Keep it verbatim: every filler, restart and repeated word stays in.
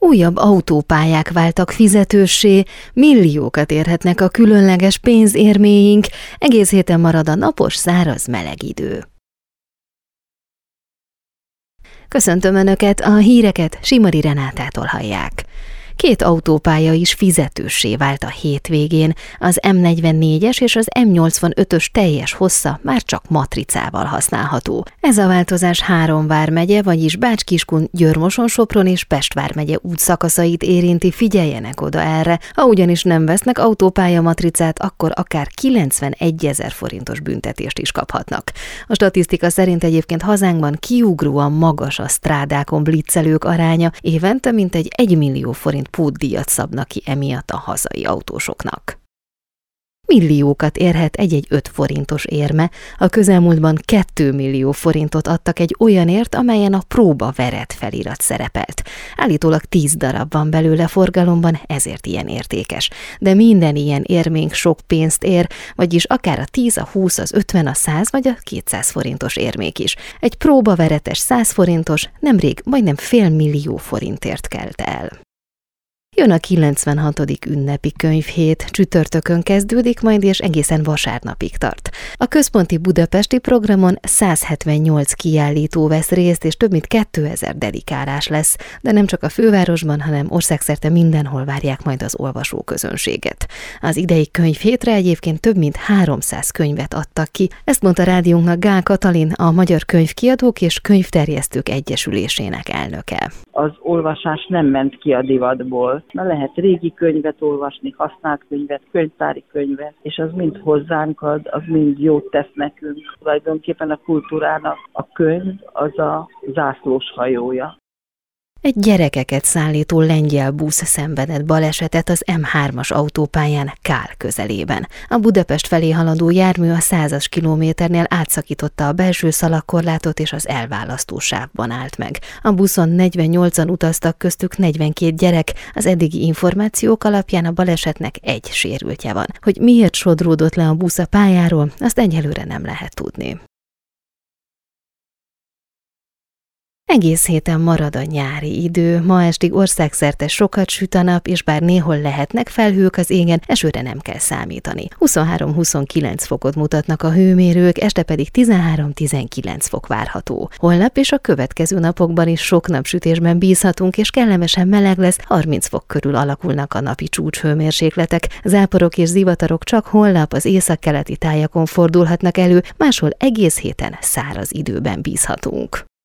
Újabb autópályák váltak fizetőssé, milliókat érhetnek a különleges pénzérméink, egész héten marad a napos, száraz, meleg idő. Köszöntöm Önöket, a híreket Simari Renátától hallják. Két autópálya is fizetőssé vált a hétvégén, az M negyvennégyes és az M nyolcvanötös teljes hossza már csak matricával használható. Ez a változás három vármegye, vagyis Bács-Kiskun, Győr-Moson-Sopron és Pest vármegye útszakaszait érinti, figyeljenek oda erre. Ha ugyanis nem vesznek autópálya matricát, akkor akár kilencvenegyezer forintos büntetést is kaphatnak. A statisztika szerint egyébként hazánkban kiugróan magas a strádákon blitzelők aránya, évente mintegy egy millió forint pótdíjat szabnak ki emiatt a hazai autósoknak. Milliókat érhet egy-egy öt forintos érme, a közelmúltban két millió forintot adtak egy olyanért, amelyen a próba veret felirat szerepelt. Állítólag tíz darab van belőle forgalomban, ezért ilyen értékes. De minden ilyen érménk sok pénzt ér, vagyis akár a tíz, a húsz, az ötven, a száz vagy a kétszáz forintos érmék is. Egy próbaveretes száz forintos nemrég majdnem fél millió forintért kelt el. Jön a kilencvenhatodik ünnepi könyvhét, csütörtökön kezdődik majd és egészen vasárnapig tart. A központi budapesti programon száz hetvennyolc kiállító vesz részt, és több mint kétezer dedikálás lesz, de nem csak a fővárosban, hanem országszerte mindenhol várják majd az olvasóközönséget. Az idei könyvhétre egyébként több mint háromszáz könyvet adtak ki, ezt mondta rádiónknak Gál Katalin, a Magyar Könyvkiadók és Könyvterjesztők Egyesülésének elnöke. Az olvasás nem ment ki a divatból. Na, lehet régi könyvet olvasni, használt könyvet, könyvtári könyvet, és az mind hozzánk ad, az mind jót tesz nekünk. Tulajdonképpen a kultúrának a könyv az a zászlós hajója. Egy gyerekeket szállító lengyel busz szenvedett balesetet az M hármas autópályán Kál közelében. A Budapest felé haladó jármű a százas kilométernél átszakította a belső szalagkorlátot, és az elválasztó sávban állt meg. A buszon negyvennyolcan utaztak, köztük negyvenkét gyerek, az eddigi információk alapján a balesetnek egy sérültje van. Hogy miért sodródott le a busz a pályáról, azt egyelőre nem lehet tudni. Egész héten marad a nyári idő, ma estig országszerte sokat süt a nap, és bár néhol lehetnek felhők az égen, esőre nem kell számítani. huszonhárom-huszonkilenc fokot mutatnak a hőmérők, este pedig tizenhárom-tizenkilenc fok várható. Holnap és a következő napokban is sok napsütésben bízhatunk, és kellemesen meleg lesz, harminc fok körül alakulnak a napi csúcshőmérsékletek. Záporok és zivatarok csak holnap az északkeleti tájakon fordulhatnak elő, máshol egész héten száraz időben bízhatunk.